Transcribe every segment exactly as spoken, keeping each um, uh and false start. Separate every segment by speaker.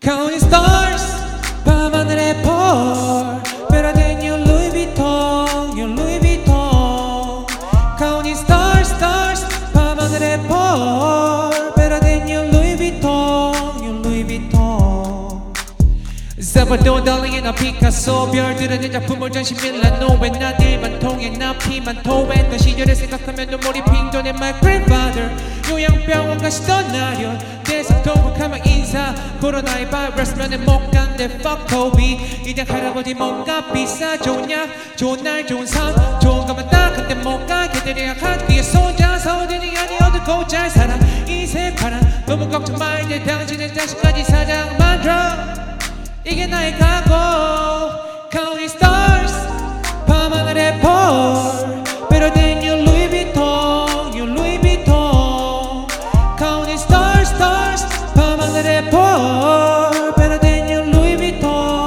Speaker 1: Counting stars 밤하늘의 펄 Better than your Louis Vuitton Your Louis Vuitton Counting stars stars 밤하늘의 펄 Better than your Louis Vuitton Your Louis Vuitton 살바도르 달리나 피카소 별들은 내 작품을 전시 밀라노에 나들만 통해 나 피만 토했던 시절을 생각하면 눈물이 핑도네 My grandfather 요양병원 가시던 날여 대성통곡하며 인사 코로나의 바이러스면은 못 간대 Fuck COVID 이제 할아버지 뭔가 비싸 좋은 약 좋은 날 좋은 삶 좋은 것만 딱 한데 못 가게 되려 하기에 손자서 어딘지 아니 어둡고 잘 살아 인생 파란 너무 걱정 마 이제 당신의 자식까지 사장 만들어 이게 나의 각오 Counting stars 밤하늘의 펄 Better than your Louis Vuitton Your Louis Vuitton Counting stars stars 밤하늘의 펄 Better than your Louis Vuitton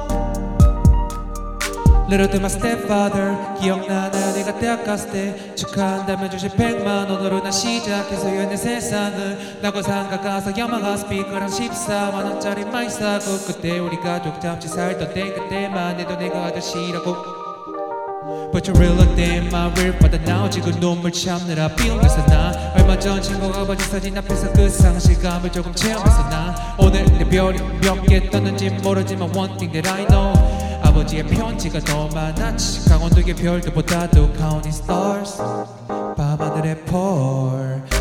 Speaker 1: Little to my stepfather 기억나나 내가 대학 갔을 때 축하한다면 주실 백만 원으로 난 시작해서 연애 세상을 나고 상가 가서 야마하 스피커랑 십사만 원짜리 많이 사고 그때 우리 가족 잠시 살던 때 그때만 해도 내가 아저씨라고 But you real look in my rear 받아 나오지고 눈물 참느라 비웃겨서 나 얼마 전 친구가 아버지 사진 앞에서 그 상실감을 조금 체험해서 나 오늘 내 별이 몇 개 떴는지 모르지만 one thing that I know 아버지의 편지가 더 많았지 강원도의 별들보다도 Counting stars 밤하늘의 펄